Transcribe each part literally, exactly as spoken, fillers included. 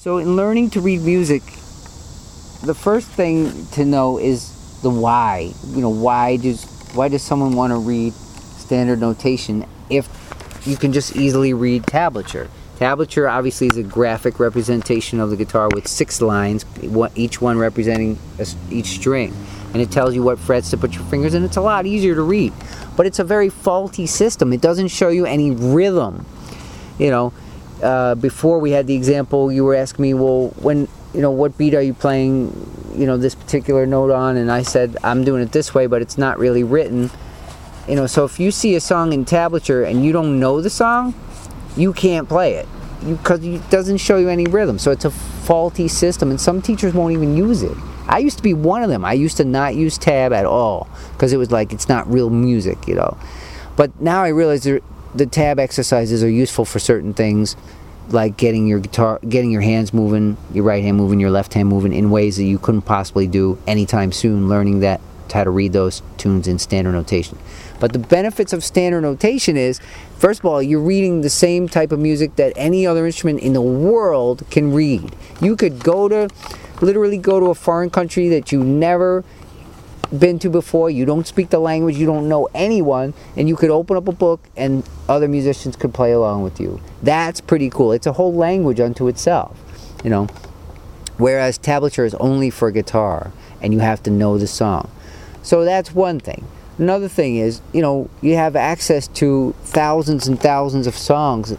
So in learning to read music, the first thing to know is the why. You know, why does why does someone want to read standard notation if you can just easily read tablature? Tablature obviously is a graphic representation of the guitar with six lines, each one representing each string. And it tells you what frets to put your fingers in. It's a lot easier to read. But it's a very faulty system. It doesn't show you any rhythm. You know, uh, before we had the example, you were asking me, well, when, you know, what beat are you playing, you know, this particular note on? And I said, I'm doing it this way, but it's not really written. You know, so if you see a song in tablature and you don't know the song, you can't play it because it doesn't show you any rhythm. So it's a faulty system, and some teachers won't even use it. I used to be one of them. I used to not use tab at all because it was like it's not real music, you know. But now I realize the tab exercises are useful for certain things, like getting your guitar, getting your hands moving, your right hand moving, your left hand moving in ways that you couldn't possibly do anytime soon. Learning that how to read those tunes in standard notation. But the benefits of standard notation is, first of all, you're reading the same type of music that any other instrument in the world can read. You could go to, literally go to a foreign country that you never been to before, you don't speak the language, you don't know anyone, and you could open up a book and other musicians could play along with you. That's pretty cool. It's a whole language unto itself, you know. Whereas tablature is only for guitar, and you have to know the song. So that's one thing. Another thing is, you know, you have access to thousands and thousands of songs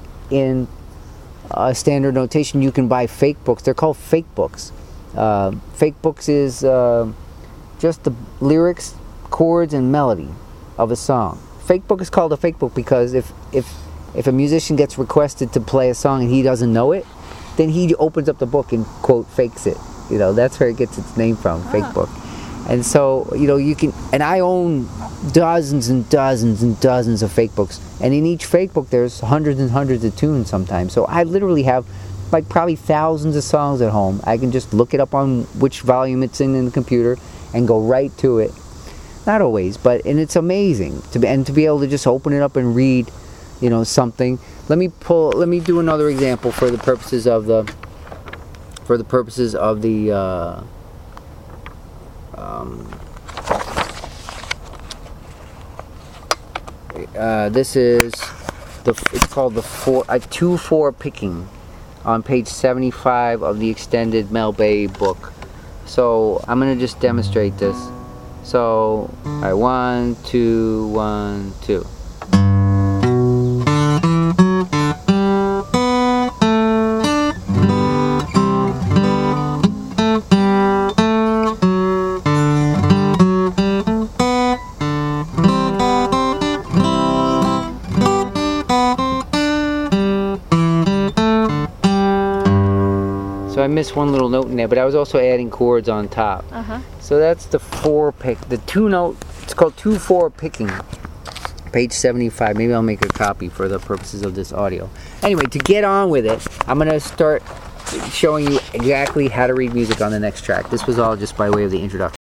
in uh, standard notation. You can buy fake books. They're called fake books. Uh, fake books is uh, just the lyrics, chords, and melody of a song. Fake book is called a fake book because if if if a musician gets requested to play a song and he doesn't know it, then he opens up the book and, quote, fakes it. You know, that's where it gets its name from, fake Ah. book. And so, you know, you can, and I own dozens and dozens and dozens of fake books. And in each fake book, there's hundreds and hundreds of tunes sometimes. So I literally have like probably thousands of songs at home. I can just look it up on which volume it's in in the computer and go right to it. Not always, but, and it's amazing to be, and to be able to just open it up and read, you know, something. Let me pull, let me do another example for the purposes of the, for the purposes of the, uh, Um, uh, this is the it's called the four uh, two four picking on page seventy-five of the extended Mel Bay book. So I'm gonna just demonstrate this. So all right, one two one two. So I missed one little note in there, but I was also adding chords on top. Uh-huh. So that's the four pick, the two note, it's called two four picking. Page seventy-five, maybe I'll make a copy for the purposes of this audio. Anyway, to get on with it, I'm gonna start showing you exactly how to read music on the next track. This was all just by way of the introduction.